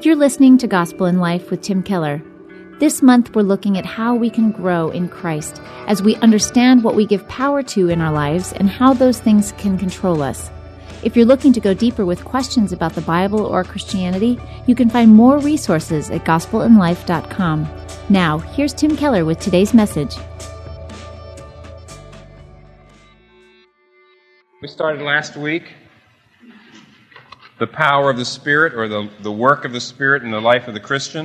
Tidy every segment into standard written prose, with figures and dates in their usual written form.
You're listening to Gospel in Life with Tim Keller. This month, we're looking at how we can grow in Christ as we understand what we give power to in our lives and how those things can control us. If you're looking to go deeper with questions about the Bible or Christianity, you can find more resources at gospelinlife.com. Now, here's Tim Keller with today's message. We started last week the power of the Spirit, or the work of the Spirit in the life of the Christian.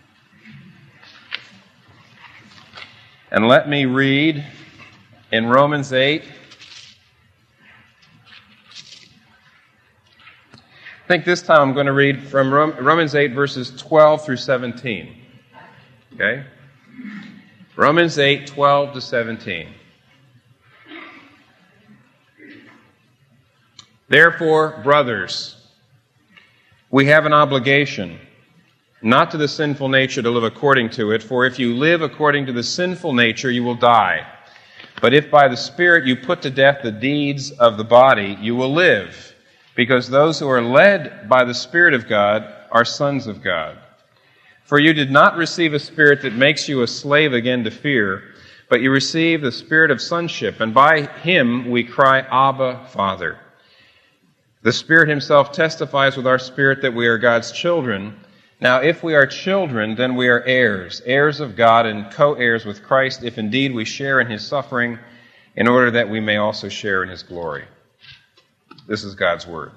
And let me read in Romans 8. I think this time I'm going to read from Romans 8, verses 12 through 17. Okay? Romans 8, 12 to 17. Therefore, brothers, we have an obligation, not to the sinful nature to live according to it, for if you live according to the sinful nature, you will die. But if by the Spirit you put to death the deeds of the body, you will live, because those who are led by the Spirit of God are sons of God. For you did not receive a spirit that makes you a slave again to fear, but you received the Spirit of sonship, and by Him we cry, Abba, Father. The Spirit Himself testifies with our spirit that we are God's children. Now, if we are children, then we are heirs, heirs of God and co-heirs with Christ, if indeed we share in His suffering, in order that we may also share in His glory. This is God's Word.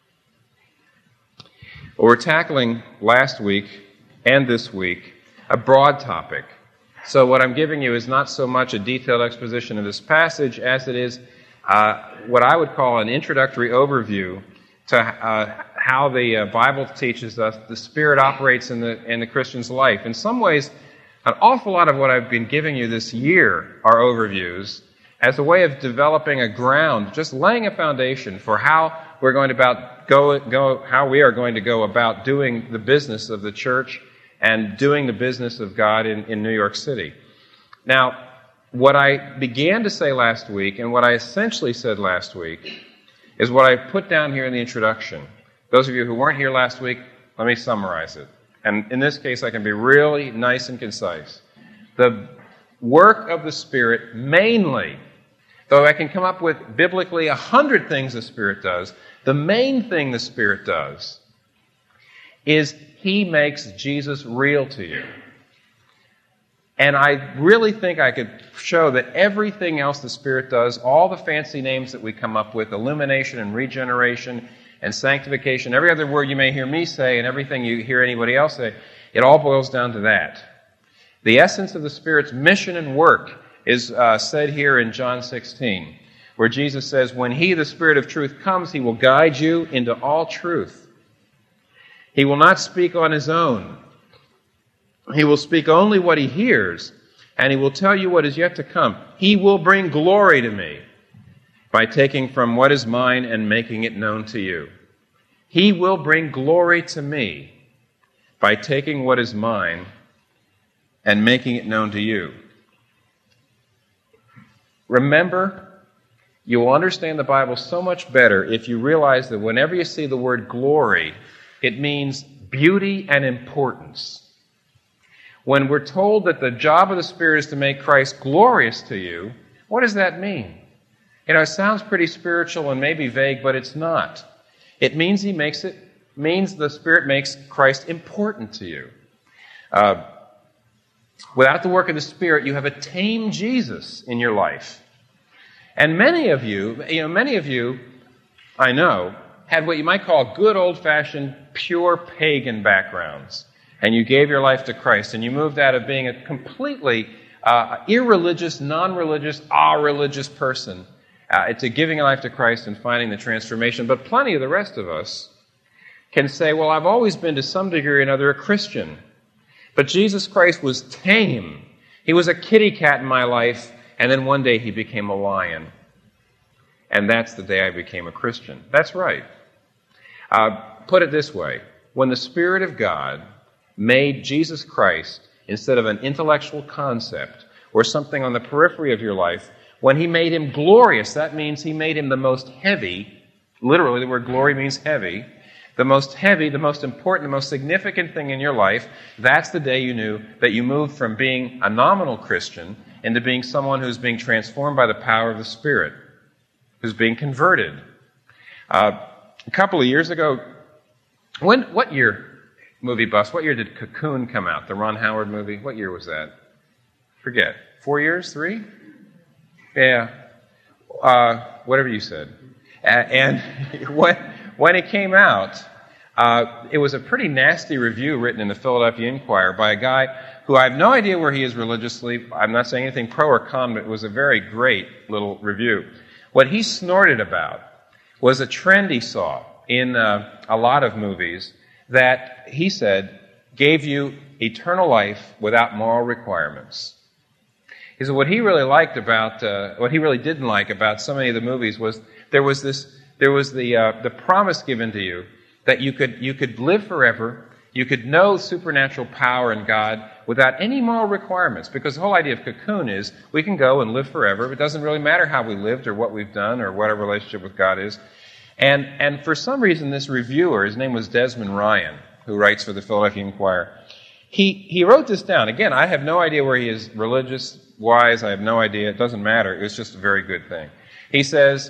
Well, we're tackling last week and this week a broad topic. So what I'm giving you is not so much a detailed exposition of this passage as it is what I would call an introductory overview to how the Bible teaches us the Spirit operates in the Christian's life. In some ways, an awful lot of what I've been giving you this year are overviews as a way of developing a ground, just laying a foundation for how we're going to how we are going to go about doing the business of the church and doing the business of God in New York City. Now, what I began to say last week, and what I essentially said last week, is what I put down here in the introduction. Those of you who weren't here last week, let me summarize it. And in this case, I can be really nice and concise. The work of the Spirit mainly, though I can come up with biblically 100 things the Spirit does, the main thing the Spirit does is He makes Jesus real to you. And I really think I could show that everything else the Spirit does, all the fancy names that we come up with, illumination and regeneration and sanctification, every other word you may hear me say and everything you hear anybody else say, it all boils down to that. The essence of the Spirit's mission and work is said here in John 16, where Jesus says, when He, the Spirit of truth, comes, He will guide you into all truth. He will not speak on His own. He will speak only what He hears, and He will tell you what is yet to come. He will bring glory to me by taking from what is mine and making it known to you. He will bring glory to me by taking what is mine and making it known to you. Remember, you will understand the Bible so much better if you realize that whenever you see the word glory, it means beauty and importance. When we're told that the job of the Spirit is to make Christ glorious to you, what does that mean? It sounds pretty spiritual and maybe vague, but it's not. It means the Spirit makes Christ important to you. Without the work of the Spirit, you have a tame Jesus in your life. And many of you, I know, had what you might call good old-fashioned, pure pagan backgrounds. And you gave your life to Christ, and you moved out of being a completely irreligious, non-religious, religious person to giving your life to Christ and finding the transformation. But plenty of the rest of us can say, well, I've always been to some degree or another a Christian. But Jesus Christ was tame. He was a kitty cat in my life, and then one day He became a lion. And that's the day I became a Christian. That's right. Put it this way. When the Spirit of God made Jesus Christ, instead of an intellectual concept or something on the periphery of your life, when He made Him glorious, that means He made Him the most heavy, literally the word glory means heavy, the most heavy, the most important, the most significant thing in your life, that's the day you knew that you moved from being a nominal Christian into being someone who's being transformed by the power of the Spirit, who's being converted. A couple of years ago, what year, movie buffs, what year did Cocoon come out, the Ron Howard movie? What year was that? Forget. 4 years? 3? Yeah. Whatever you said. And when it came out, it was a pretty nasty review written in the Philadelphia Inquirer by a guy who I have no idea where he is religiously. I'm not saying anything pro or con, but it was a very great little review. What he snorted about was a trend he saw in a lot of movies that, he said, gave you eternal life without moral requirements. He said what he really liked about, what he really didn't like about so many of the movies was there was the promise given to you that you could live forever, you could know supernatural power in God without any moral requirements. Because the whole idea of Cocoon is we can go and live forever. It doesn't really matter how we lived or what we've done or what our relationship with God is. And for some reason, this reviewer, his name was Desmond Ryan, who writes for the Philadelphia Inquirer, he wrote this down. Again, I have no idea where he is religious-wise. I have no idea. It doesn't matter. It was just a very good thing. He said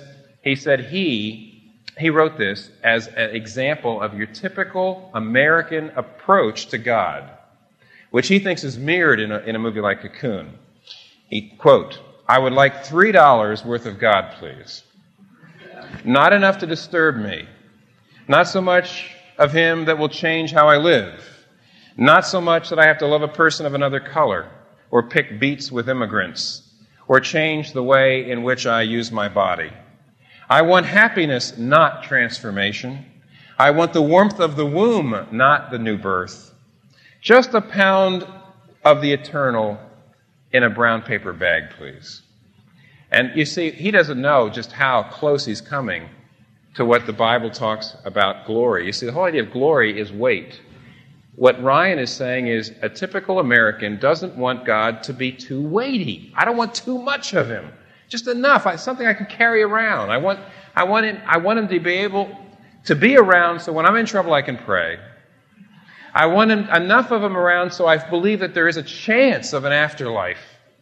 he wrote this as an example of your typical American approach to God, which he thinks is mirrored in a movie like Cocoon. He, quote, "I would like $3 worth of God, please. Not enough to disturb me. Not so much of Him that will change how I live. Not so much that I have to love a person of another color, or pick beats with immigrants, or change the way in which I use my body. I want happiness, not transformation. I want the warmth of the womb, not the new birth. Just a pound of the eternal in a brown paper bag, please." And you see, he doesn't know just how close he's coming to what the Bible talks about glory. You see, the whole idea of glory is weight. What Ryan is saying is a typical American doesn't want God to be too weighty. I don't want too much of Him. Just enough, something I can carry around. I want him to be able to be around so when I'm in trouble I can pray. I want enough of Him around so I believe that there is a chance of an afterlife.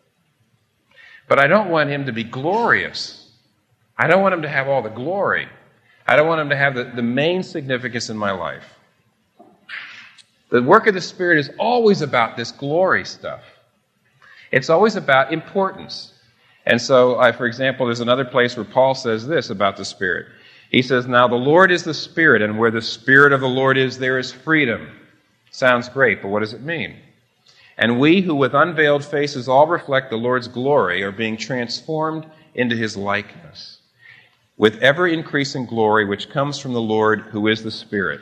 But I don't want Him to be glorious. I don't want Him to have all the glory. I don't want Him to have the main significance in my life. The work of the Spirit is always about this glory stuff. It's always about importance. And so, for example, there's another place where Paul says this about the Spirit. He says, "Now the Lord is the Spirit, and where the Spirit of the Lord is, there is freedom." Sounds great, but what does it mean? "And we who with unveiled faces all reflect the Lord's glory are being transformed into His likeness, with ever-increasing glory which comes from the Lord who is the Spirit.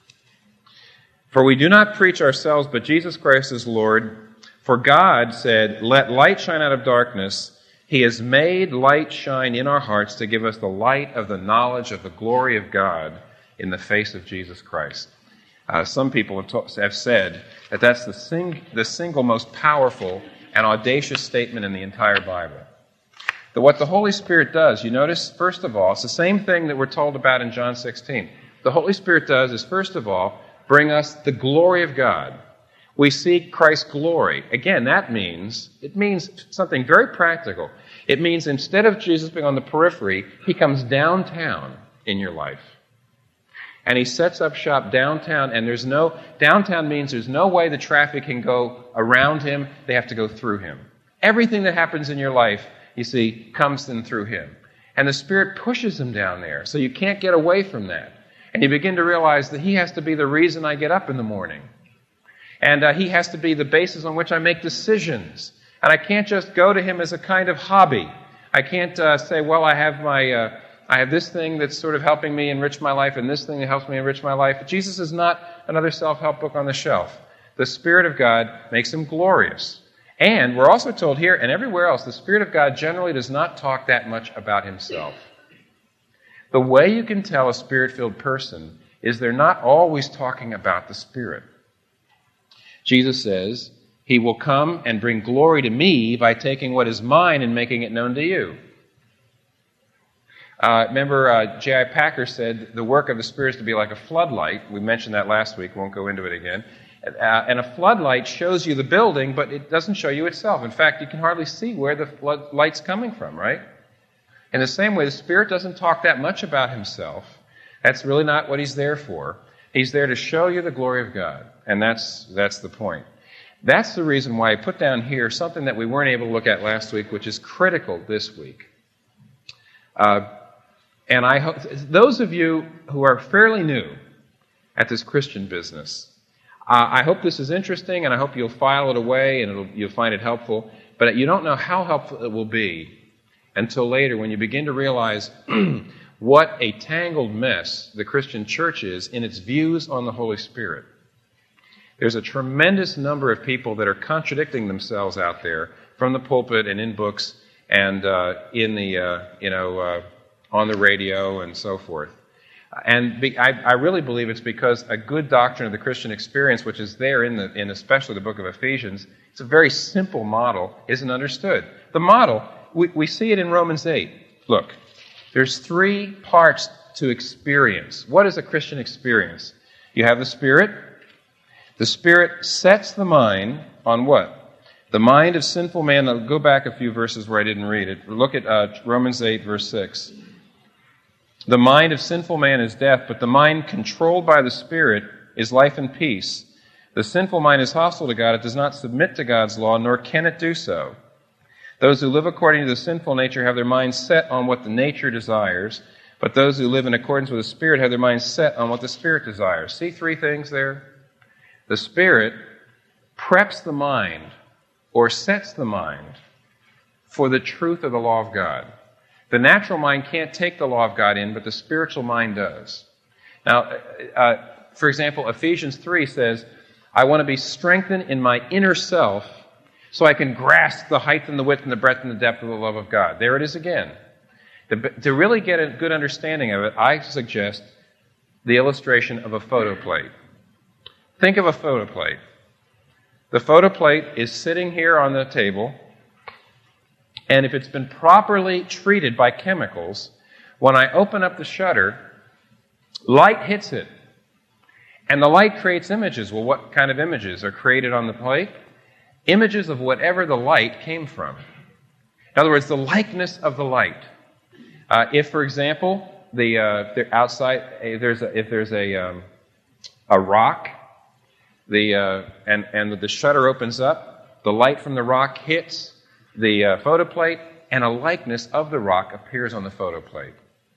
For we do not preach ourselves, but Jesus Christ is Lord. For God said, 'Let light shine out of darkness.' He has made light shine in our hearts to give us the light of the knowledge of the glory of God in the face of Jesus Christ." Some people have said that that's the single most powerful and audacious statement in the entire Bible. That what the Holy Spirit does, you notice, first of all, it's the same thing that we're told about in John 16. The Holy Spirit does is, first of all, bring us the glory of God. We seek Christ's glory. Again, it means something very practical. It means instead of Jesus being on the periphery, He comes downtown in your life. And He sets up shop downtown, and downtown means there's no way the traffic can go around Him. They have to go through Him. Everything that happens in your life, you see, comes in through Him. And the Spirit pushes Him down there, so you can't get away from that. And you begin to realize that He has to be the reason I get up in the morning. And He has to be the basis on which I make decisions. And I can't just go to Him as a kind of hobby. I can't say, well, I have this thing that's sort of helping me enrich my life and this thing that helps me enrich my life. Jesus is not another self-help book on the shelf. The Spirit of God makes Him glorious. And we're also told here and everywhere else, the Spirit of God generally does not talk that much about Himself. The way you can tell a Spirit-filled person is they're not always talking about the Spirit. Jesus says, "He will come and bring glory to me by taking what is mine and making it known to you." Remember, J.I. Packer said the work of the Spirit is to be like a floodlight. We mentioned that last week. Won't go into it again. And a floodlight shows you the building, but it doesn't show you itself. In fact, you can hardly see where the floodlight's coming from, right? In the same way, the Spirit doesn't talk that much about himself. That's really not what he's there for. He's there to show you the glory of God, and that's the point. That's the reason why I put down here something that we weren't able to look at last week, which is critical this week. And I hope those of you who are fairly new at this Christian business, I hope this is interesting, and I hope you'll file it away and you'll find it helpful. But you don't know how helpful it will be until later when you begin to realize what a tangled mess the Christian church is in its views on the Holy Spirit. There's a tremendous number of people that are contradicting themselves out there from the pulpit and in books and on the radio and so forth. And I really believe it's because a good doctrine of the Christian experience, which is there in especially the book of Ephesians, it's a very simple model, isn't understood. The model, we see it in Romans 8. Look, there's 3 parts to experience. What is a Christian experience? You have the Spirit. The Spirit sets the mind on what? The mind of sinful man. I'll go back a few verses where I didn't read it. Look at Romans 8, verse 6. The mind of sinful man is death, but the mind controlled by the Spirit is life and peace. The sinful mind is hostile to God. It does not submit to God's law, nor can it do so. Those who live according to the sinful nature have their minds set on what the nature desires, but those who live in accordance with the Spirit have their minds set on what the Spirit desires. See 3 things there? The Spirit preps the mind, or sets the mind, for the truth of the law of God. The natural mind can't take the law of God in, but the spiritual mind does. Now, for example, Ephesians 3 says, I want to be strengthened in my inner self so I can grasp the height and the width and the breadth and the depth of the love of God. There it is again. To really get a good understanding of it, I suggest the illustration of a photoplate. Think of a photoplate. The photoplate is sitting here on the table, and if it's been properly treated by chemicals, when I open up the shutter, light hits it. And the light creates images. Well, what kind of images are created on the plate? Images of whatever the light came from. In other words, the likeness of the light. If, for example, the outside, if there's a rock, and the shutter opens up, the light from the rock hits the photoplate, and a likeness of the rock appears on the photoplate.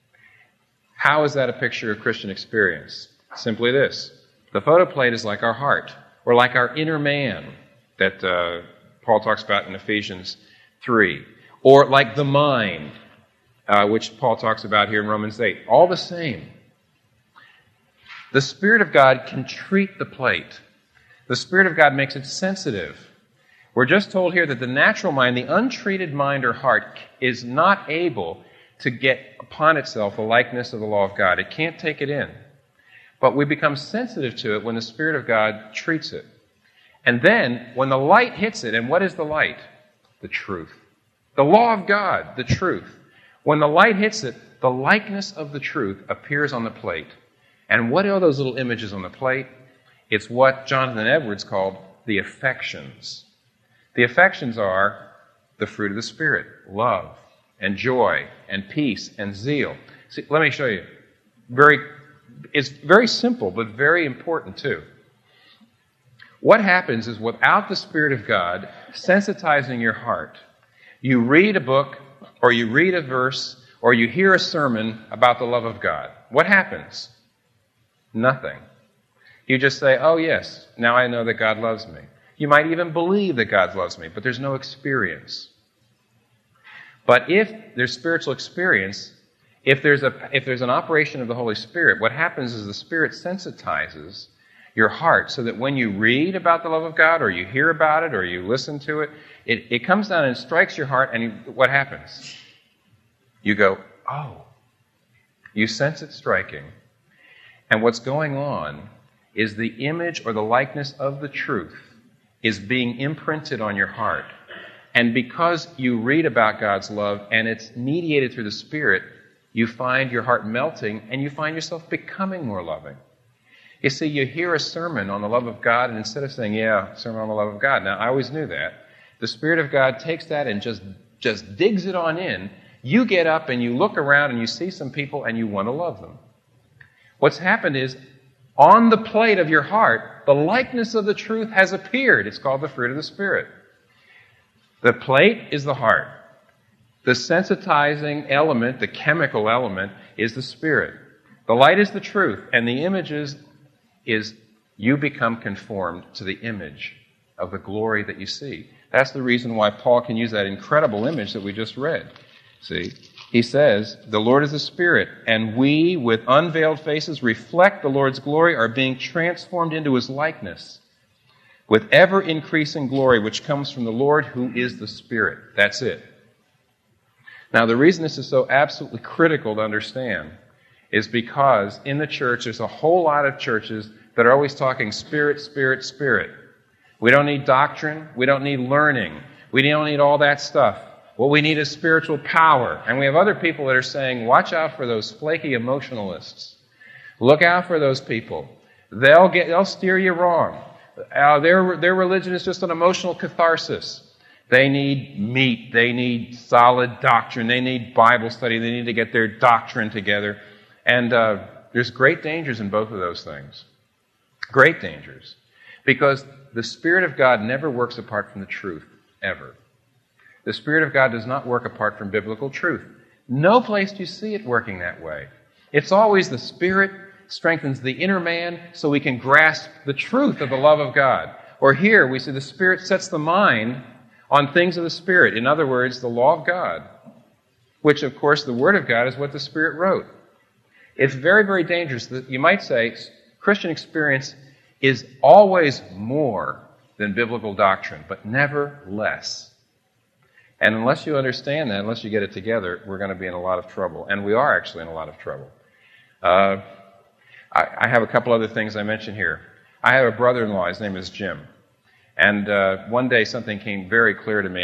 How is that a picture of Christian experience? Simply this. The photoplate is like our heart, or like our inner man that Paul talks about in Ephesians 3, or like the mind, which Paul talks about here in Romans 8. All the same. The Spirit of God can treat the plate. The Spirit of God makes it sensitive. We're just told here that the natural mind, the untreated mind or heart, is not able to get upon itself a likeness of the law of God. It can't take it in. But we become sensitive to it when the Spirit of God treats it. And then, when the light hits it, and what is the light? The truth. The law of God, the truth. When the light hits it, the likeness of the truth appears on the plate. And what are those little images on the plate? It's what Jonathan Edwards called the affections. The affections are the fruit of the Spirit, love and joy and peace and zeal. See, let me show you. It's very simple, but very important too. What happens is without the Spirit of God sensitizing your heart, you read a book or you read a verse or you hear a sermon about the love of God. What happens? Nothing. You just say, oh yes, now I know that God loves me. You might even believe that God loves me, but there's no experience. But if there's spiritual experience, if there's an operation of the Holy Spirit, what happens is the Spirit sensitizes your heart so that when you read about the love of God or you hear about it or you listen to it, it comes down and strikes your heart, and what happens? You go, oh. You sense it striking. And what's going on is the image or the likeness of the truth is being imprinted on your heart. And because you read about God's love and it's mediated through the Spirit, you find your heart melting and you find yourself becoming more loving. You see, you hear a sermon on the love of God, and instead of saying, yeah, sermon on the love of God, now I always knew that, the Spirit of God takes that and just digs it on in. You get up and you look around and you see some people and you want to love them. What's happened is, on the plate of your heart, the likeness of the truth has appeared. It's called the fruit of the Spirit. The plate is the heart. The sensitizing element, the chemical element, is the Spirit. The light is the truth, and the image is you become conformed to the image of the glory that you see. That's the reason why Paul can use that incredible image that we just read. See? He says, the Lord is the Spirit, and we, with unveiled faces, reflect the Lord's glory, are being transformed into His likeness, with ever-increasing glory, which comes from the Lord, who is the Spirit. That's it. Now, the reason this is so absolutely critical to understand is because in the church, there's a whole lot of churches that are always talking Spirit, Spirit, Spirit. We don't need doctrine. We don't need learning. We don't need all that stuff. What we need is spiritual power. And we have other people that are saying, watch out for those flaky emotionalists. Look out for those people. They'll steer you wrong. Their religion is just an emotional catharsis. They need meat. They need solid doctrine. They need Bible study. They need to get their doctrine together. And there's great dangers in both of those things. Great dangers. Because the Spirit of God never works apart from the truth, ever. The Spirit of God does not work apart from biblical truth. No place do you see it working that way. It's always the Spirit strengthens the inner man so we can grasp the truth of the love of God. Or here we see the Spirit sets the mind on things of the Spirit. In other words, the law of God, which of course the Word of God is what the Spirit wrote. It's very, very dangerous. You might say Christian experience is always more than biblical doctrine, but never less. And unless you understand that, unless you get it together, we're going to be in a lot of trouble. And we are actually in a lot of trouble. I have a couple other things I mention here. I have a brother-in-law. His name is Jim. And one day something came very clear to me.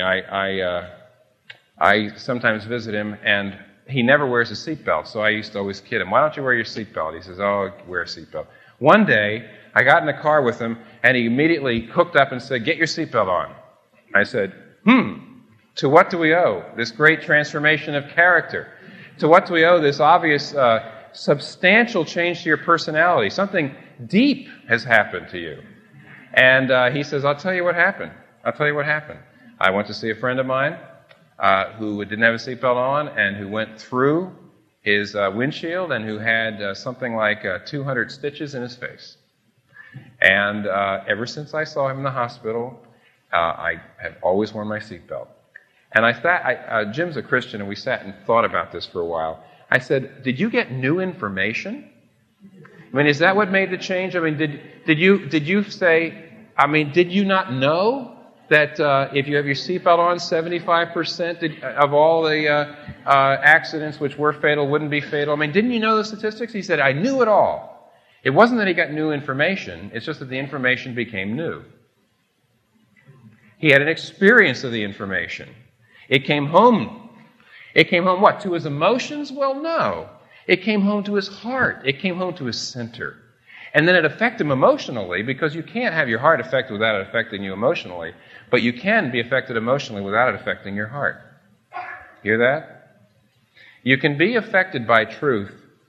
I sometimes visit him, and he never wears a seatbelt. So I used to always kid him, why don't you wear your seatbelt? He says, oh, wear a seatbelt. One day, I got in the car with him, and he immediately hooked up and said, get your seatbelt on. I said, to what do we owe this great transformation of character? To what do we owe this obvious, substantial change to your personality? Something deep has happened to you. And he says, I'll tell you what happened. I went to see a friend of mine who didn't have a seatbelt on and who went through his windshield and who had something like 200 stitches in his face. And ever since I saw him in the hospital, I have always worn my seatbelt. And Jim's a Christian, and we sat and thought about this for a while. I said, did you get new information? I mean, is that what made the change? I mean, did you say, did you not know that if you have your seatbelt on, 75% of all the accidents which were fatal wouldn't be fatal? I mean, didn't you know the statistics? He said, I knew it all. It wasn't that he got new information. It's just that the information became new. He had an experience of the information. It came home. It came home what? To his emotions? Well, no. It came home to his heart. It came home to his center. And then it affected him emotionally, because you can't have your heart affected without it affecting you emotionally. But you can be affected emotionally without it affecting your heart. Hear that? You can be affected by truth.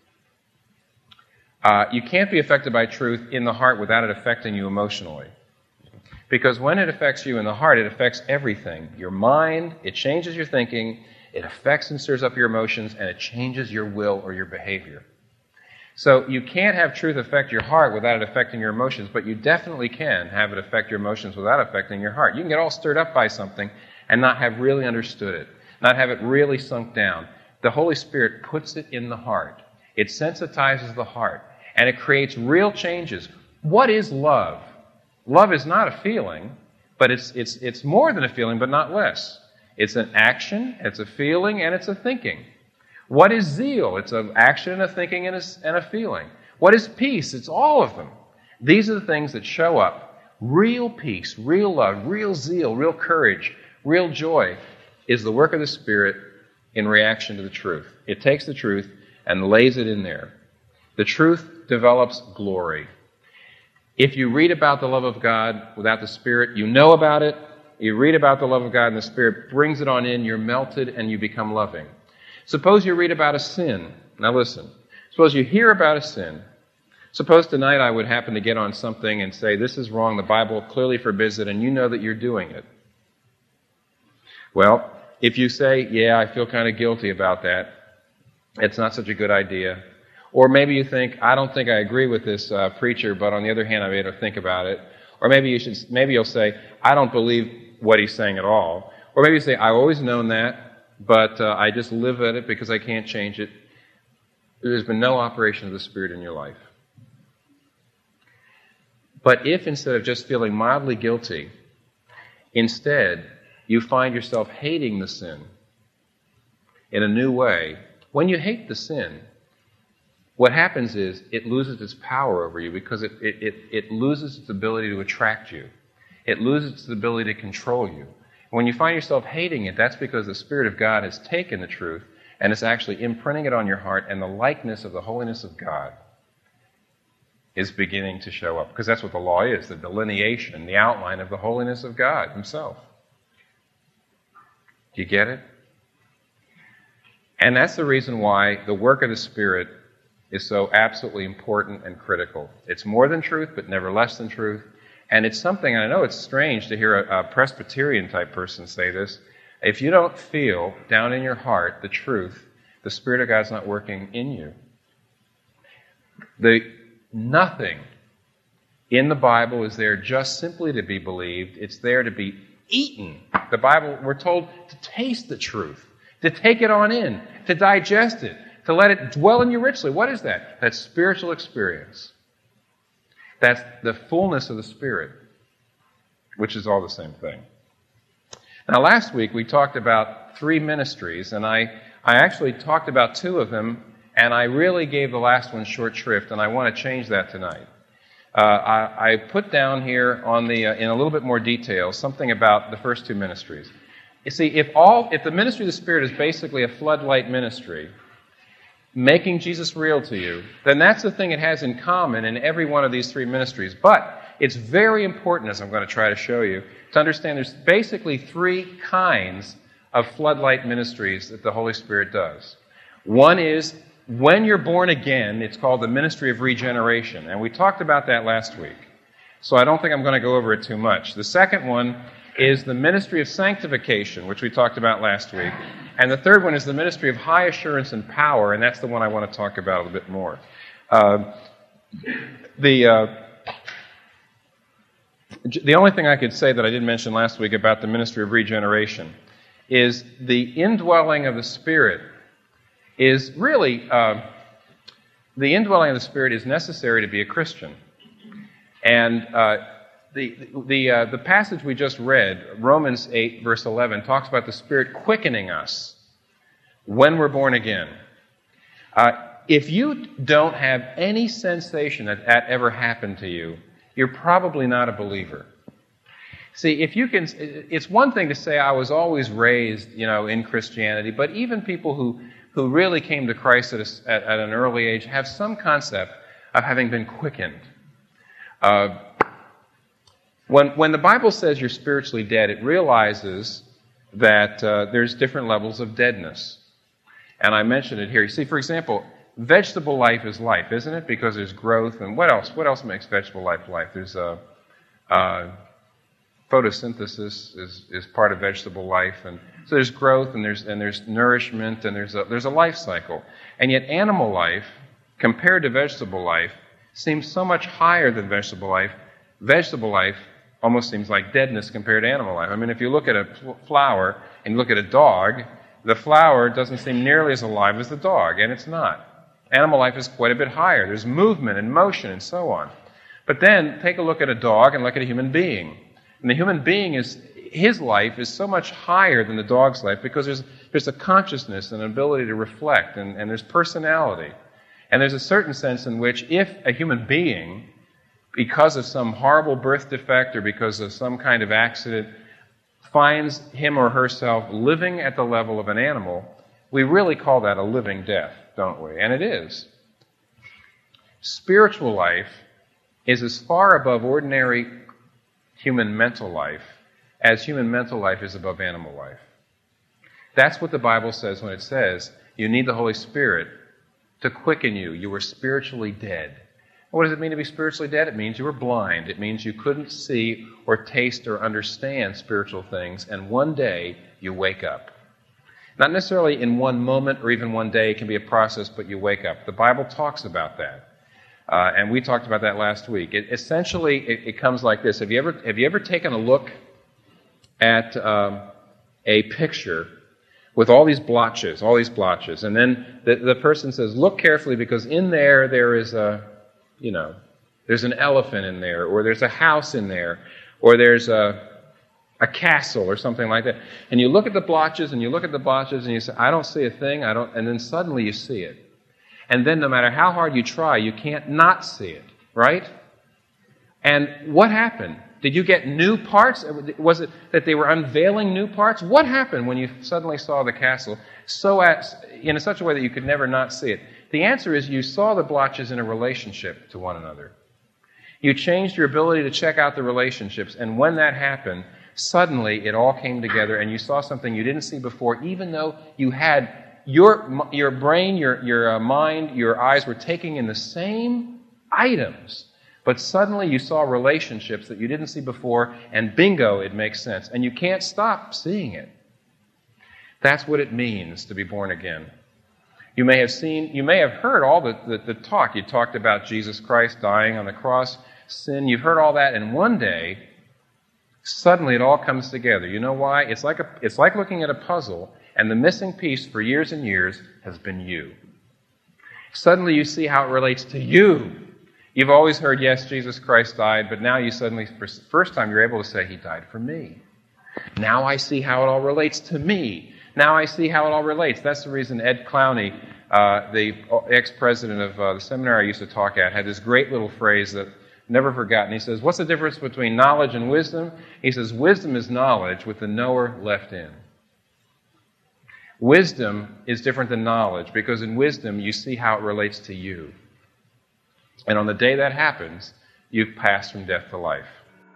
You can't be affected by truth in the heart without it affecting you emotionally. Because when it affects you in the heart, it affects everything. Your mind, it changes your thinking, it affects and stirs up your emotions, and it changes your will or your behavior. So you can't have truth affect your heart without it affecting your emotions, but you definitely can have it affect your emotions without affecting your heart. You can get all stirred up by something and not have really understood it, not have it really sunk down. The Holy Spirit puts it in the heart. It sensitizes the heart, and it creates real changes. What is love? Love is not a feeling, but it's more than a feeling, but not less. It's an action, it's a feeling, and it's a thinking. What is zeal? It's an action, a thinking, and a feeling. What is peace? It's all of them. These are the things that show up. Real peace, real love, real zeal, real courage, real joy is the work of the Spirit in reaction to the truth. It takes the truth and lays it in there. The truth develops glory. If you read about the love of God without the Spirit, you know about it. You read about the love of God and the Spirit brings it on in, you're melted and you become loving. Suppose you read about a sin. Now listen. Suppose you hear about a sin. Suppose tonight I would happen to get on something and say, this is wrong, the Bible clearly forbids it, and you know that you're doing it. Well, if you say, yeah, I feel kind of guilty about that, it's not such a good idea. Or maybe you think, I don't think I agree with this preacher, but on the other hand, I'm able to think about it. Or maybe you'll say, I don't believe what he's saying at all. Or maybe you say, I've always known that, but I just live at it because I can't change it. There's been no operation of the Spirit in your life. But if instead of just feeling mildly guilty, instead you find yourself hating the sin in a new way, when you hate the sin, what happens is it loses its power over you because it loses its ability to attract you. It loses its ability to control you. When you find yourself hating it, that's because the Spirit of God has taken the truth and is actually imprinting it on your heart, and the likeness of the holiness of God is beginning to show up. Because that's what the law is, the delineation, the outline of the holiness of God Himself. Do you get it? And that's the reason why the work of the Spirit is so absolutely important and critical. It's more than truth, but never less than truth. And it's something, and I know it's strange to hear a Presbyterian-type person say this, if you don't feel down in your heart the truth, the Spirit of God's not working in you. Nothing in the Bible is there just simply to be believed. It's there to be eaten. The Bible, we're told to taste the truth, to take it on in, to digest it, to let it dwell in you richly. What is that? That's spiritual experience. That's the fullness of the Spirit, which is all the same thing. Now, last week we talked about 3 ministries, and I actually talked about 2 of them, and I really gave the last one short shrift, and I want to change that tonight. I put down here on in a little bit more detail something about the first 2 ministries. You see, if the ministry of the Spirit is basically a floodlight ministry, making Jesus real to you, then that's the thing it has in common in every one of these 3 ministries. But it's very important, as I'm going to try to show you, to understand there's basically 3 kinds of floodlight ministries that the Holy Spirit does. One is, when you're born again, it's called the ministry of regeneration. And we talked about that last week. So I don't think I'm going to go over it too much. The second one is the ministry of sanctification, which we talked about last week. And the third one is the ministry of high assurance and power, and that's the one I want to talk about a little bit more. The only thing I could say that I didn't mention last week about the ministry of regeneration is the indwelling of the Spirit is really, the indwelling of the Spirit is necessary to be a Christian. And the passage we just read, Romans 8, verse 11, talks about the Spirit quickening us when we're born again. If you don't have any sensation that ever happened to you, you're probably not a believer. See, if you can, it's one thing to say I was always raised, in Christianity, but even people who really came to Christ at an early age have some concept of having been quickened. When the Bible says you're spiritually dead, it realizes that there's different levels of deadness. And I mentioned it here. You see, for example, vegetable life is life, isn't it? Because there's growth, and what else? What else makes vegetable life life? There's photosynthesis is part of vegetable life, and so there's growth, and there's nourishment, and there's a life cycle. And yet, animal life, compared to vegetable life, seems so much higher than vegetable life. Vegetable life almost seems like deadness compared to animal life. I mean, if you look at a flower and you look at a dog, the flower doesn't seem nearly as alive as the dog, and it's not. Animal life is quite a bit higher. There's movement and motion and so on. But then take a look at a dog and look at a human being. And the human being his life is so much higher than the dog's life because there's a consciousness and an ability to reflect, and there's personality. And there's a certain sense in which if a human being, because of some horrible birth defect or because of some kind of accident, finds him or herself living at the level of an animal, we really call that a living death, don't we? And it is. Spiritual life is as far above ordinary human mental life as human mental life is above animal life. That's what the Bible says when it says you need the Holy Spirit to quicken you. You were spiritually dead. What does it mean to be spiritually dead? It means you were blind. It means you couldn't see or taste or understand spiritual things, and one day you wake up. Not necessarily in one moment or even one day. It can be a process, but you wake up. The Bible talks about that. And we talked about that last week. It comes like this. Have you ever taken a look at a picture with all these blotches, and then the person says, look carefully because in there is there's an elephant in there, or there's a house in there, or there's a castle or something like that. And you look at the blotches and you say, I don't see a thing, and then suddenly you see it. And then no matter how hard you try, you can't not see it, right? And what happened? Did you get new parts? Was it that they were unveiling new parts? What happened when you suddenly saw the castle in such a way that you could never not see it? The answer is you saw the blotches in a relationship to one another. You changed your ability to check out the relationships, and when that happened, suddenly it all came together and you saw something you didn't see before, even though you had your brain, your mind, your eyes were taking in the same items. But suddenly you saw relationships that you didn't see before, and bingo, it makes sense. And you can't stop seeing it. That's what it means to be born again. You may have heard all the talk. You talked about Jesus Christ dying on the cross, sin. You've heard all that, and one day, suddenly it all comes together. You know why? It's like looking at a puzzle, and the missing piece for years and years has been you. Suddenly you see how it relates to you. You've always heard, yes, Jesus Christ died, but now you suddenly, for the first time, you're able to say, He died for me. Now I see how it all relates to me. Now I see how it all relates. That's the reason Ed Clowney, the ex-president of the seminary I used to talk at, had this great little phrase that I've never forgotten. He says, what's the difference between knowledge and wisdom? He says, wisdom is knowledge with the knower left in. Wisdom is different than knowledge because in wisdom you see how it relates to you. And on the day that happens, you've passed from death to life.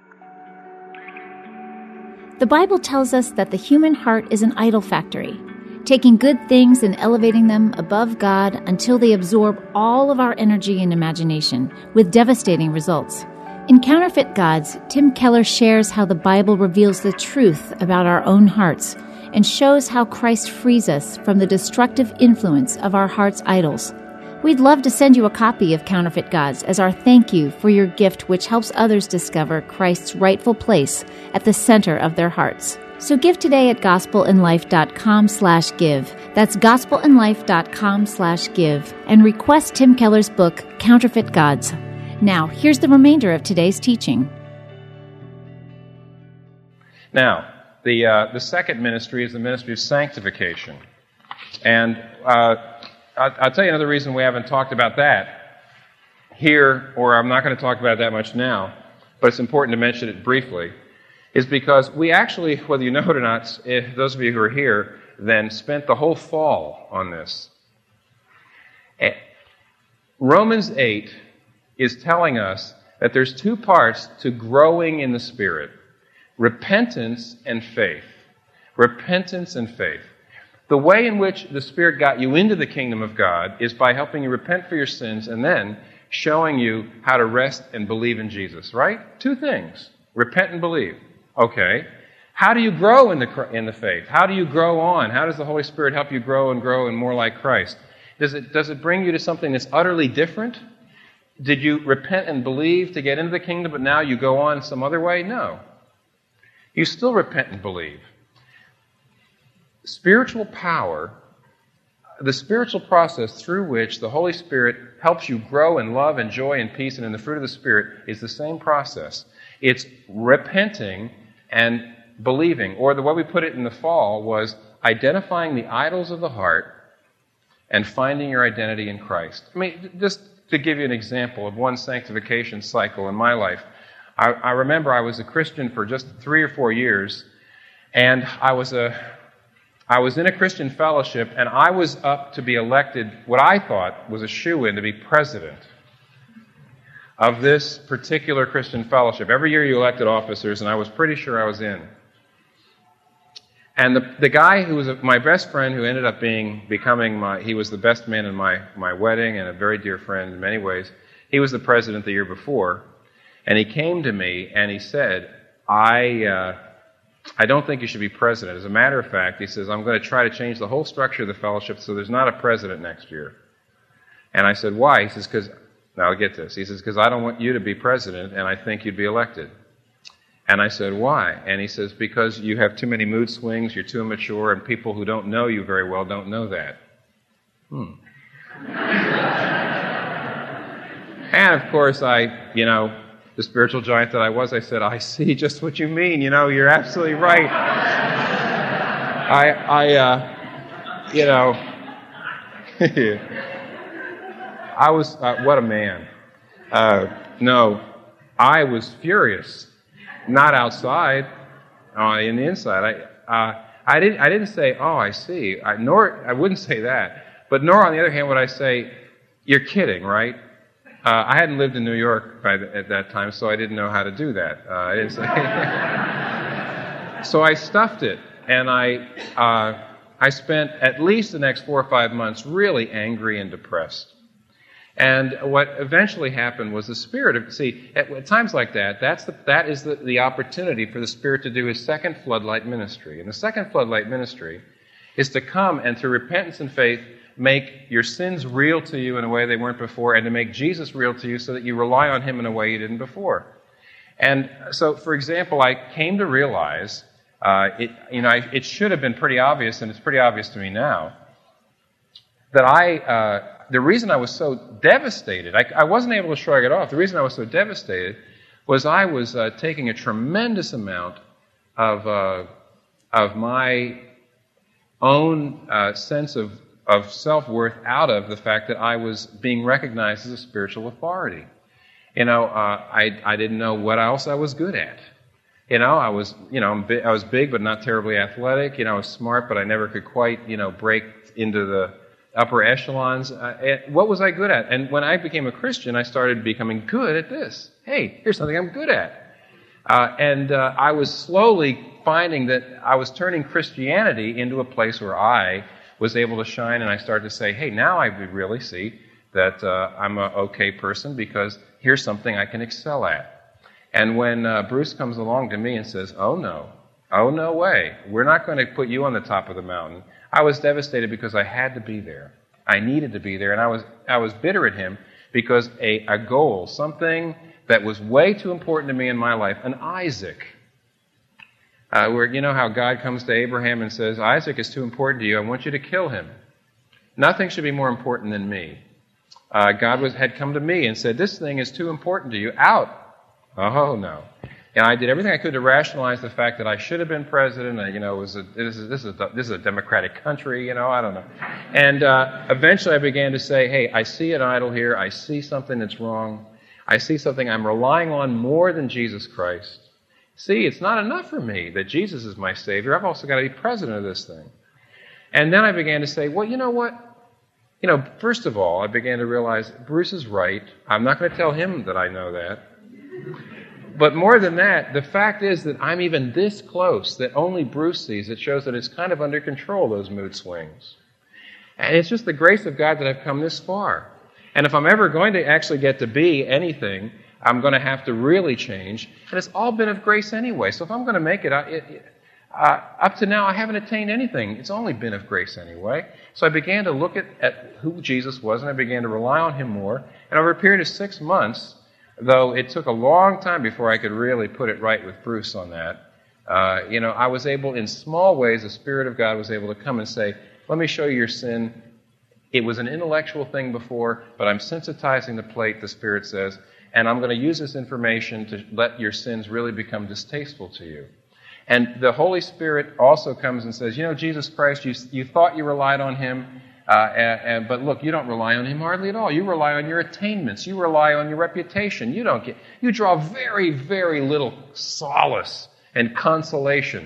The Bible tells us that the human heart is an idol factory, taking good things and elevating them above God until they absorb all of our energy and imagination, with devastating results. In Counterfeit Gods, Tim Keller shares how the Bible reveals the truth about our own hearts and shows how Christ frees us from the destructive influence of our heart's idols. We'd love to send you a copy of Counterfeit Gods as our thank you for your gift, which helps others discover Christ's rightful place at the center of their hearts. So give today at gospelinlife.com/give. That's gospelinlife.com/give, and request Tim Keller's book, Counterfeit Gods. Now, here's the remainder of today's teaching. Now, the second ministry is the ministry of sanctification. And I'll tell you another reason we haven't talked about that here, or I'm not going to talk about it that much now, but it's important to mention it briefly, is because we actually, whether you know it or not, if those of you who are here, then spent the whole fall on this. Romans 8 is telling us that there's two parts to growing in the Spirit: repentance and faith. Repentance and faith. The way in which the Spirit got you into the kingdom of God is by helping you repent for your sins and then showing you how to rest and believe in Jesus, right? Two things. Repent and believe. Okay. How do you grow in the faith? How do you grow on? How does the Holy Spirit help you grow and more like Christ? Does it bring you to something that's utterly different? Did you repent and believe to get into the kingdom, but now you go on some other way? No. You still repent and believe. Spiritual power, the spiritual process through which the Holy Spirit helps you grow in love and joy and peace and in the fruit of the Spirit, is the same process. It's repenting and believing, or the way we put it in the fall was identifying the idols of the heart and finding your identity in Christ. I mean, just to give you an example of one sanctification cycle in my life, I remember I was a Christian for just 3 or 4 years, and I I was in a Christian fellowship, and I was up to be elected, what I thought was a shoo-in to be president of this particular Christian fellowship. Every year you elected officers, and I was pretty sure I was in. And the guy who was my best friend, who ended up becoming he was the best man in my wedding and a very dear friend in many ways, he was the president the year before. And he came to me and he said, I don't think you should be president. As a matter of fact, he says, I'm going to try to change the whole structure of the fellowship so there's not a president next year. And I said, why? He says, now get this. He says, because I don't want you to be president and I think you'd be elected. And I said, why? And he says, because you have too many mood swings, you're too immature, and people who don't know you very well don't know that. And of course, the spiritual giant that I was, I said, I see just what you mean. You're absolutely right. I was, what a man. No, I was furious. Not outside, in the inside. I didn't say, oh, I see. I wouldn't say that. But nor, on the other hand, would I say, you're kidding, right? I hadn't lived in New York at that time, so I didn't know how to do that. I didn't say. So I stuffed it, and I spent at least the next 4 or 5 months really angry and depressed. And what eventually happened was the Spirit of, at times like that, that is the opportunity for the Spirit to do His second floodlight ministry. And the second floodlight ministry is to come and through repentance and faith make your sins real to you in a way they weren't before, and to make Jesus real to you so that you rely on Him in a way you didn't before. And so, for example, I came to realize, it should have been pretty obvious, and it's pretty obvious to me now, that the reason I was so devastated, I wasn't able to shrug it off. The reason I was so devastated was I was taking a tremendous amount of my own sense of self-worth out of the fact that I was being recognized as a spiritual authority. I didn't know what else I was good at. I was big but not terribly athletic. I was smart, but I never could quite, break into the upper echelons. What was I good at? And when I became a Christian, I started becoming good at this. Hey, here's something I'm good at. I was slowly finding that I was turning Christianity into a place where I was able to shine, and I started to say, hey, now I really see that I'm an okay person because here's something I can excel at. And when Bruce comes along to me and says, oh no way, we're not going to put you on the top of the mountain, I was devastated because I had to be there. I needed to be there, and I was bitter at him because a goal, something that was way too important to me in my life, an Isaac, where you know how God comes to Abraham and says, Isaac is too important to you, I want you to kill him. Nothing should be more important than me. God had come to me and said, this thing is too important to you, out. Oh, no. And I did everything I could to rationalize the fact that I should have been president. This is a democratic country, I don't know. And eventually I began to say, hey, I see an idol here. I see something that's wrong. I see something I'm relying on more than Jesus Christ. See, it's not enough for me that Jesus is my Savior. I've also got to be president of this thing. And then I began to say, well, you know what? First of all, I began to realize Bruce is right. I'm not going to tell him that I know that. But more than that, the fact is that I'm even this close that only Bruce sees. It shows that it's kind of under control, those mood swings. And it's just the grace of God that I've come this far. And if I'm ever going to actually get to be anything, I'm going to have to really change. And it's all been of grace anyway. So if I'm going to make it, up to now, I haven't attained anything. It's only been of grace anyway. So I began to look at who Jesus was, and I began to rely on Him more. And over a period of 6 months, though it took a long time before I could really put it right with Bruce on that, I was able, in small ways, the Spirit of God was able to come and say, let me show you your sin. It was an intellectual thing before, but I'm sensitizing the plate, the Spirit says, and I'm going to use this information to let your sins really become distasteful to you. And the Holy Spirit also comes and says, Jesus Christ, you thought you relied on Him, but look, you don't rely on Him hardly at all. You rely on your attainments. You rely on your reputation. You draw very, very little solace and consolation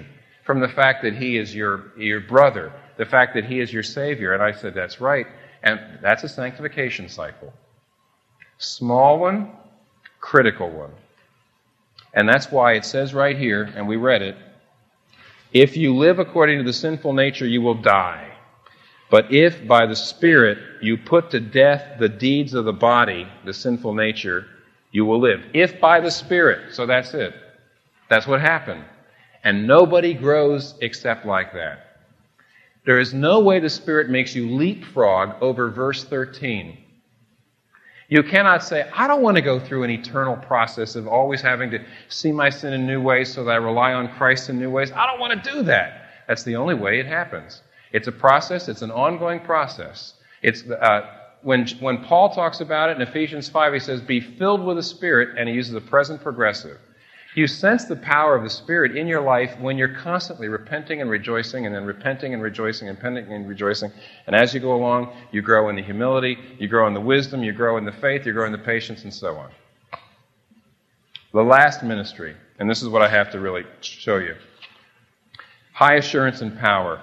from the fact that he is your brother, the fact that he is your Savior. And I said, that's right. And that's a sanctification cycle. Small one, critical one. And that's why it says right here, and we read it, if you live according to the sinful nature, you will die. But if by the Spirit you put to death the deeds of the body, the sinful nature, you will live. If by the Spirit. So that's it. That's what happened. And nobody grows except like that. There is no way the Spirit makes you leapfrog over verse 13. You cannot say, I don't want to go through an eternal process of always having to see my sin in new ways so that I rely on Christ in new ways. I don't want to do that. That's the only way it happens. It's a process. It's an ongoing process. It's when Paul talks about it in Ephesians 5, he says, be filled with the Spirit, and he uses the present progressive. You sense the power of the Spirit in your life when you're constantly repenting and rejoicing, and then repenting and rejoicing, and repenting and rejoicing. And as you go along, you grow in the humility, you grow in the wisdom, you grow in the faith, you grow in the patience, and so on. The last ministry, and this is what I have to really show you. High assurance and power.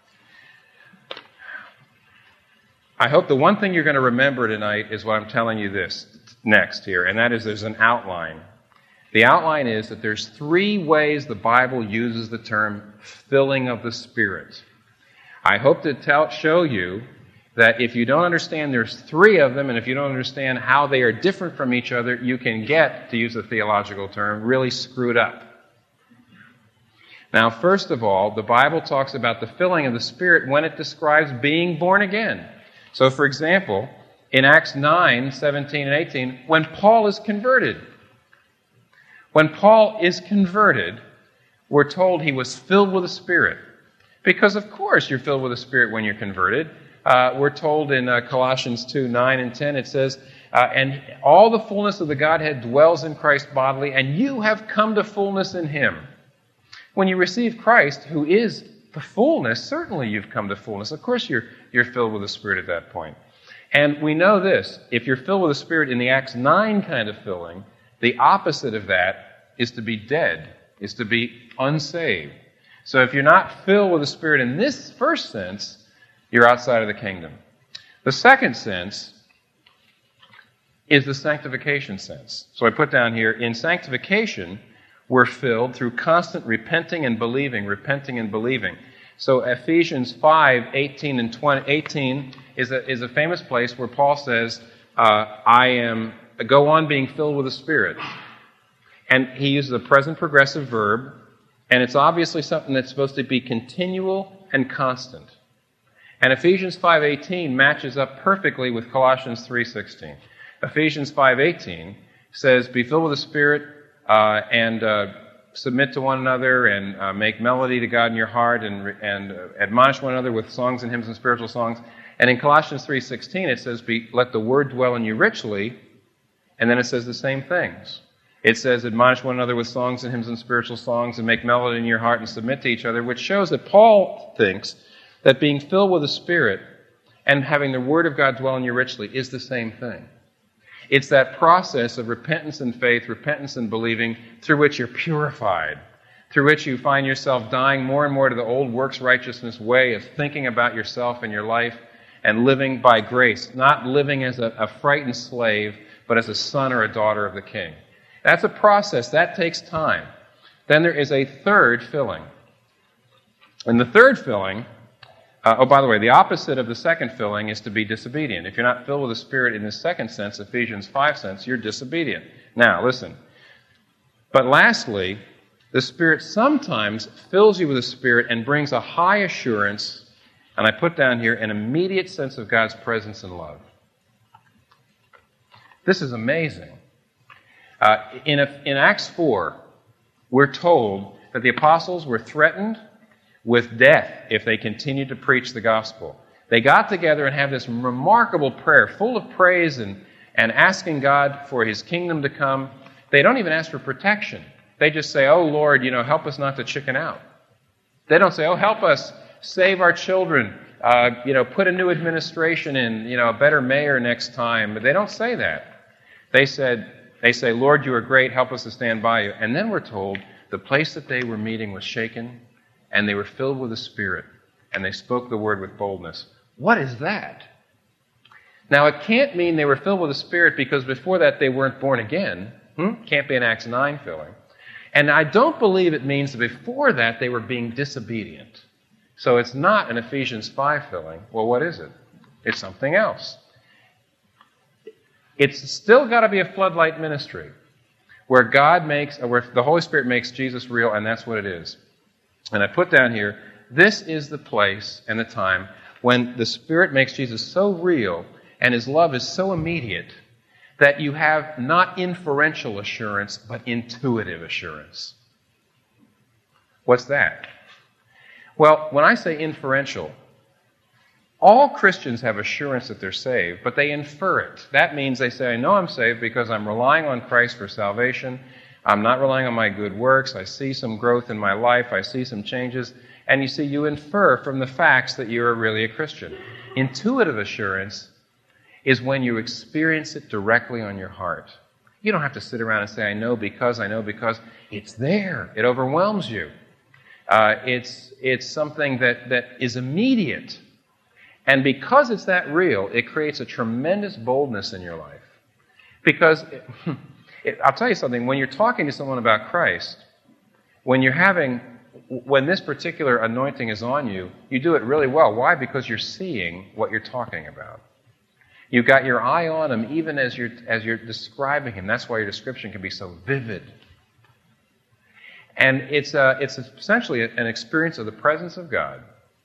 I hope the one thing you're going to remember tonight is what I'm telling you this next here, and that is there's an outline. The outline is that there's 3 ways the Bible uses the term filling of the Spirit. I hope to show you that if you don't understand there's 3 of them, and if you don't understand how they are different from each other, you can get, to use a theological term, really screwed up. Now, first of all, the Bible talks about the filling of the Spirit when it describes being born again. So, for example, in Acts 9, 17 and 18, when Paul is converted, we're told he was filled with the Spirit. Because, of course, you're filled with the Spirit when you're converted. We're told in Colossians 2, 9 and 10, it says, and all the fullness of the Godhead dwells in Christ bodily, and you have come to fullness in Him. When you receive Christ, who is the fullness, certainly you've come to fullness. Of course you're filled with the Spirit at that point. And we know this, if you're filled with the Spirit in the Acts 9 kind of filling, the opposite of that is to be dead, is to be unsaved. So if you're not filled with the Spirit in this first sense, you're outside of the kingdom. The second sense is the sanctification sense. So I put down here, in sanctification, we're filled through constant repenting and believing, repenting and believing. So Ephesians 5, 18 and 20, 18 is a famous place where Paul says, go on being filled with the Spirit. And he uses a present progressive verb, and it's obviously something that's supposed to be continual and constant. And Ephesians 5:18 matches up perfectly with Colossians 3:16. Ephesians 5:18 says, be filled with the Spirit and submit to one another and make melody to God in your heart and admonish one another with songs and hymns and spiritual songs. And in Colossians 3:16 it says, let the word dwell in you richly, and then it says the same things. It says, admonish one another with songs and hymns and spiritual songs and make melody in your heart and submit to each other, which shows that Paul thinks that being filled with the Spirit and having the Word of God dwell in you richly is the same thing. It's that process of repentance and faith, repentance and believing, through which you're purified, through which you find yourself dying more and more to the old works righteousness way of thinking about yourself and your life and living by grace, not living as a frightened slave, but as a son or a daughter of the King. That's a process. That takes time. Then there is a third filling. And the third filling, by the way, the opposite of the second filling is to be disobedient. If you're not filled with the Spirit in the second sense, Ephesians 5 sense, you're disobedient. Now, listen. But lastly, the Spirit sometimes fills you with the Spirit and brings a high assurance, and I put down here an immediate sense of God's presence and love. This is amazing. In Acts 4, we're told that the apostles were threatened with death if they continued to preach the gospel. They got together and have this remarkable prayer, full of praise and asking God for His kingdom to come. They don't even ask for protection. They just say, oh, Lord, help us not to chicken out. They don't say, oh, help us save our children, put a new administration in, a better mayor next time. But they don't say that. They say, Lord, you are great, help us to stand by you. And then we're told the place that they were meeting was shaken, and they were filled with the Spirit, and they spoke the word with boldness. What is that? Now, it can't mean they were filled with the Spirit because before that they weren't born again. Can't be an Acts 9 filling. And I don't believe it means that before that they were being disobedient. So it's not an Ephesians 5 filling. Well, what is it? It's something else. It's still got to be a floodlight ministry where where the Holy Spirit makes Jesus real, and that's what it is. And I put down here, this is the place and the time when the Spirit makes Jesus so real and His love is so immediate that you have not inferential assurance, but intuitive assurance. What's that? Well, when I say inferential, all Christians have assurance that they're saved, but they infer it. That means they say, I know I'm saved because I'm relying on Christ for salvation. I'm not relying on my good works. I see some growth in my life. I see some changes. And you see, you infer from the facts that you are really a Christian. Intuitive assurance is when you experience it directly on your heart. You don't have to sit around and say, I know because. It's there. It overwhelms you. It's something that is immediate. And because it's that real, it creates a tremendous boldness in your life. Because, I'll tell you something, when you're talking to someone about Christ, when this particular anointing is on you, you do it really well. Why? Because you're seeing what you're talking about. You've got your eye on Him even as you're describing Him. That's why your description can be so vivid. And it's essentially an experience of the presence of God.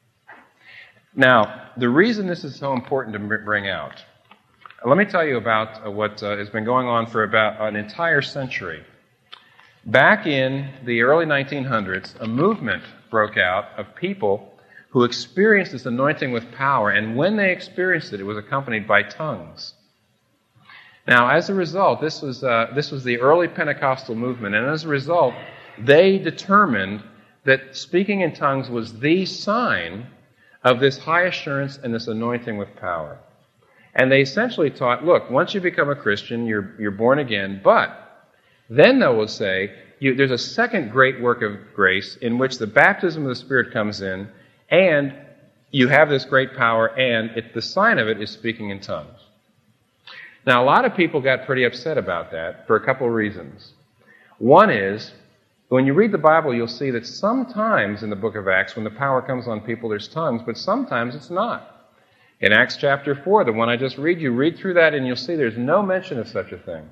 Now, the reason this is so important to bring out, let me tell you about what has been going on for about an entire century. Back in the early 1900s, a movement broke out of people who experienced this anointing with power, and when they experienced it, it was accompanied by tongues. Now, as a result, this was the early Pentecostal movement, and as a result, they determined that speaking in tongues was the sign of this high assurance and this anointing with power. And they essentially taught, look, once you become a Christian, you're born again, but then they will say, there's a second great work of grace in which the baptism of the Spirit comes in, and you have this great power, and the sign of it is speaking in tongues. Now, a lot of people got pretty upset about that for a couple of reasons. One is, when you read the Bible, you'll see that sometimes in the book of Acts, when the power comes on people, there's tongues, but sometimes it's not. In Acts chapter 4, the one I just read, you read through that and you'll see there's no mention of such a thing.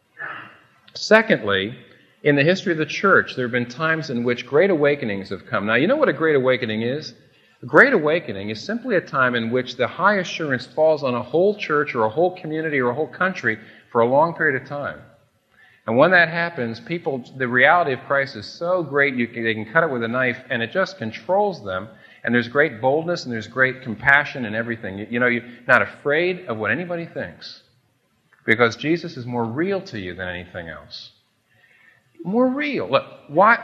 Secondly, in the history of the church, there have been times in which great awakenings have come. Now, you know what a great awakening is? A great awakening is simply a time in which the high assurance falls on a whole church or a whole community or a whole country for a long period of time. And when that happens, the reality of Christ is so great they can cut it with a knife, and it just controls them. And there's great boldness and there's great compassion and everything. You're not afraid of what anybody thinks, because Jesus is more real to you than anything else. More real. Look, why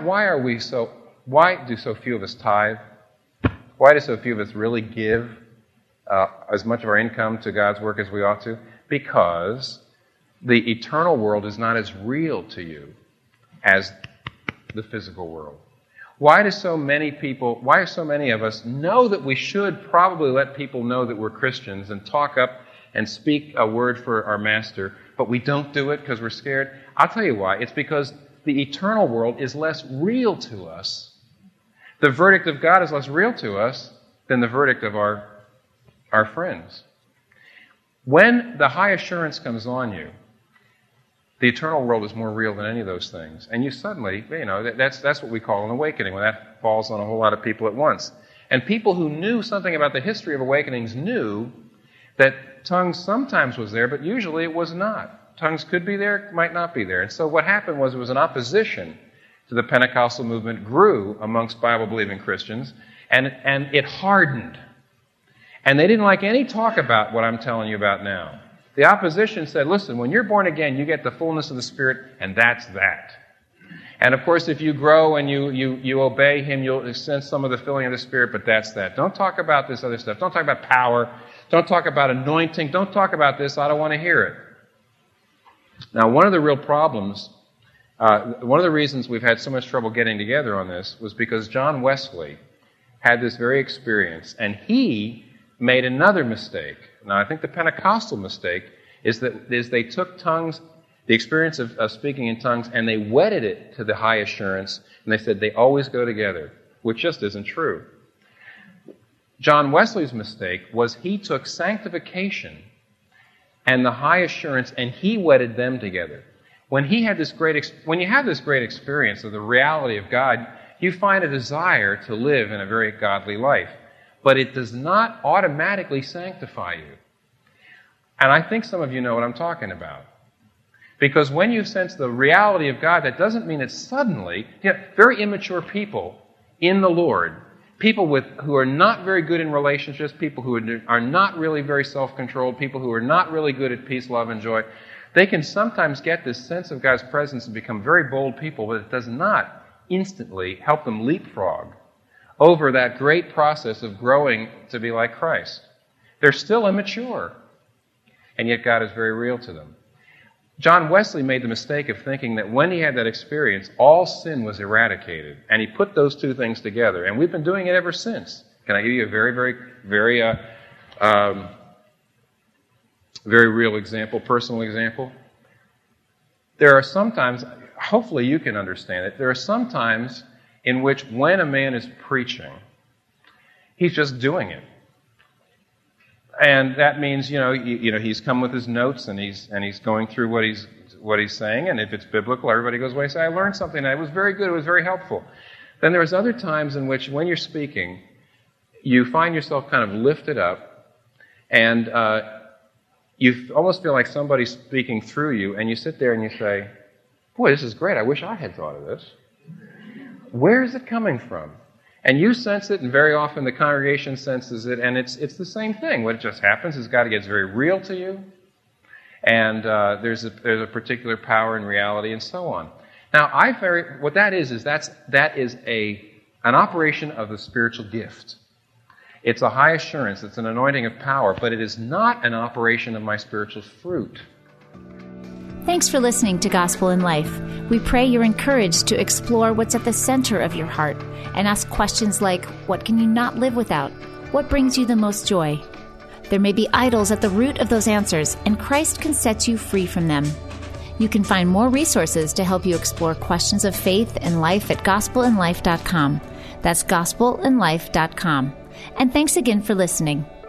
do so few of us tithe? Why do so few of us really give as much of our income to God's work as we ought to? Because the eternal world is not as real to you as the physical world. Why do so many of us know that we should probably let people know that we're Christians and talk up and speak a word for our Master, but we don't do it because we're scared? I'll tell you why. It's because the eternal world is less real to us. The verdict of God is less real to us than the verdict of our friends. When the high assurance comes on you, the eternal world is more real than any of those things. And you suddenly, that's what we call an awakening, when that falls on a whole lot of people at once. And people who knew something about the history of awakenings knew that tongues sometimes was there, but usually it was not. Tongues could be there, might not be there. And so what happened was, it was an opposition to the Pentecostal movement grew amongst Bible-believing Christians, and it hardened. And they didn't like any talk about what I'm telling you about now. The opposition said, listen, when you're born again, you get the fullness of the Spirit, and that's that. And of course, if you grow and you obey Him, you'll sense some of the filling of the Spirit, but that's that. Don't talk about this other stuff. Don't talk about power. Don't talk about anointing. Don't talk about this. I don't want to hear it. Now, one of the real problems One of the reasons we've had so much trouble getting together on this was because John Wesley had this very experience, and he made another mistake. Now, I think the Pentecostal mistake is they took tongues, the experience of speaking in tongues, and they wedded it to the high assurance, and they said they always go together, which just isn't true. John Wesley's mistake was he took sanctification and the high assurance, and he wedded them together. When you have this great experience of the reality of God, you find a desire to live in a very godly life. But it does not automatically sanctify you. And I think some of you know what I'm talking about. Because when you sense the reality of God, that doesn't mean it's suddenly, very immature people in the Lord, people who are not very good in relationships, people who are not really very self-controlled, people who are not really good at peace, love, and joy, they can sometimes get this sense of God's presence and become very bold people, but it does not instantly help them leapfrog over that great process of growing to be like Christ. They're still immature, and yet God is very real to them. John Wesley made the mistake of thinking that when he had that experience, all sin was eradicated, and he put those two things together, and we've been doing it ever since. Can I give you a very, very, very, very real example, personal example? There are sometimes, hopefully you can understand it, there are some times in which when a man is preaching, he's just doing it. And that means, he's come with his notes and he's going through what he's saying, and if it's biblical, everybody goes away and says, I learned something, it was very good, it was very helpful. Then there's other times in which when you're speaking, you find yourself kind of lifted up, and you almost feel like somebody's speaking through you, and you sit there and you say, boy, this is great, I wish I had thought of this. Where is it coming from? And you sense it, and very often the congregation senses it, and it's the same thing. What just happens is God gets very real to you, and there's a particular power and reality, and so on. Now, what that is an operation of the spiritual gift. It's a high assurance, it's an anointing of power, but it is not an operation of my spiritual fruit. Thanks for listening to Gospel in Life. We pray you're encouraged to explore what's at the center of your heart and ask questions like, what can you not live without? What brings you the most joy? There may be idols at the root of those answers, and Christ can set you free from them. You can find more resources to help you explore questions of faith and life at gospelinlife.com. That's gospelinlife.com. And thanks again for listening.